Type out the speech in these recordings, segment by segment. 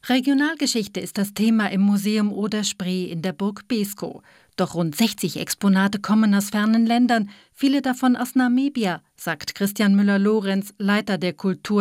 Regionalgeschichte ist das Thema im Museum Oder-Spree in der Burg Beeskow. Doch rund 60 Exponate kommen aus fernen Ländern, viele davon aus Namibia, sagt Christian Müller-Lorenz, Leiter der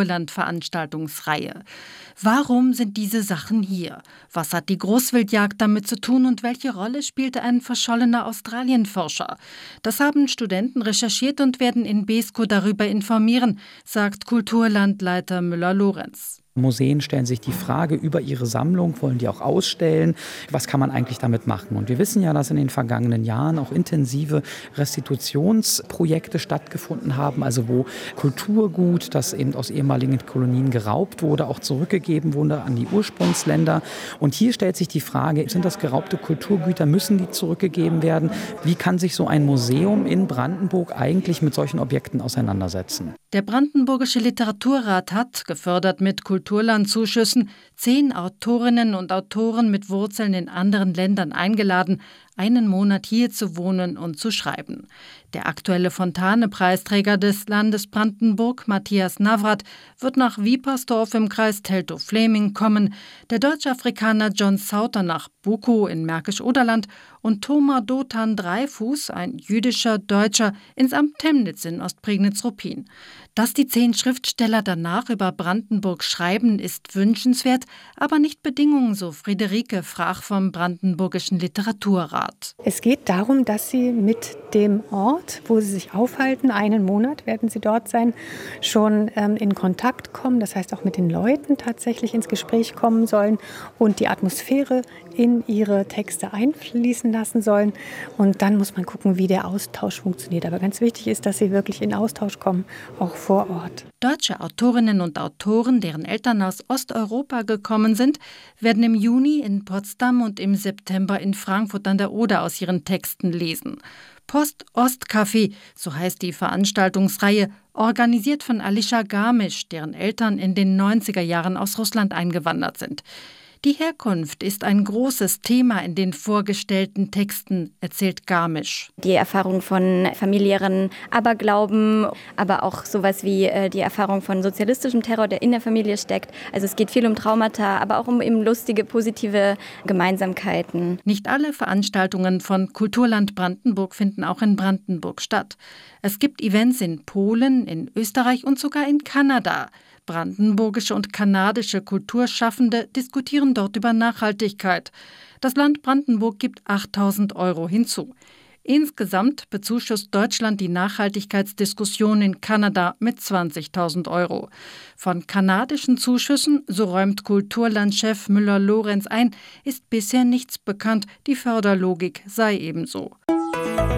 Kulturland-Veranstaltungsreihe. Warum sind diese Sachen hier? Was hat die Großwildjagd damit zu tun und welche Rolle spielte ein verschollener Australienforscher? Das haben Studenten recherchiert und werden in Beeskow darüber informieren, sagt Kulturlandleiter Müller-Lorenz. Museen stellen sich die Frage über ihre Sammlung, wollen die auch ausstellen, was kann man eigentlich damit machen? Und wir wissen ja, dass in den vergangenen Jahren auch intensive Restitutionsprojekte stattgefunden haben, also wo Kulturgut, das eben aus ehemaligen Kolonien geraubt wurde, auch zurückgegeben wurde an die Ursprungsländer. Und hier stellt sich die Frage, sind das geraubte Kulturgüter, müssen die zurückgegeben werden? Wie kann sich so ein Museum in Brandenburg eigentlich mit solchen Objekten auseinandersetzen? Der Brandenburgische Literaturrat hat, gefördert mit Kulturlandzuschüssen, 10 Autorinnen und Autoren mit Wurzeln in anderen Ländern eingeladen, einen Monat hier zu wohnen und zu schreiben. Der aktuelle Fontane-Preisträger des Landes Brandenburg, Matthias Navrat, wird nach Wiepersdorf im Kreis Teltow-Fläming kommen, der Deutsch-Afrikaner John Sauter nach Bukow in Märkisch-Oderland und Thoma Dotan Dreifuß, ein jüdischer Deutscher, ins Amt Temnitz in Ostprignitz-Ruppin. Dass die 10 Schriftsteller danach über Brandenburg schreiben, ist wünschenswert, aber nicht Bedingung, so Friederike Frach vom Brandenburgischen Literaturrat. Es geht darum, dass sie mit dem Ort, wo sie sich aufhalten, einen Monat werden sie dort sein, schon in Kontakt kommen, das heißt auch mit den Leuten tatsächlich ins Gespräch kommen sollen und die Atmosphäre in ihre Texte einfließen lassen sollen. Und dann muss man gucken, wie der Austausch funktioniert. Aber ganz wichtig ist, dass sie wirklich in Austausch kommen, auch vor Ort. Deutsche Autorinnen und Autoren, deren Eltern aus Osteuropa gekommen sind, werden im Juni in Potsdam und im September in Frankfurt an der Oder aus ihren Texten lesen. Post-Ost-Café, so heißt die Veranstaltungsreihe, organisiert von Alisha Garmisch, deren Eltern in den 90er Jahren aus Russland eingewandert sind. Die Herkunft ist ein großes Thema in den vorgestellten Texten, erzählt Garmisch. Die Erfahrung von familiären Aberglauben, aber auch sowas wie die Erfahrung von sozialistischem Terror, der in der Familie steckt. Also es geht viel um Traumata, aber auch um eben lustige, positive Gemeinsamkeiten. Nicht alle Veranstaltungen von Kulturland Brandenburg finden auch in Brandenburg statt. Es gibt Events in Polen, in Österreich und sogar in Kanada. Brandenburgische und kanadische Kulturschaffende diskutieren dort über Nachhaltigkeit. Das Land Brandenburg gibt 8.000 € hinzu. Insgesamt bezuschusst Deutschland die Nachhaltigkeitsdiskussion in Kanada mit 20.000 €. Von kanadischen Zuschüssen, so räumt Kulturlandchef Müller-Lorenz ein, ist bisher nichts bekannt. Die Förderlogik sei ebenso.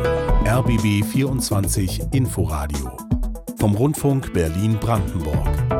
RBB 24 Inforadio vom Rundfunk Berlin-Brandenburg.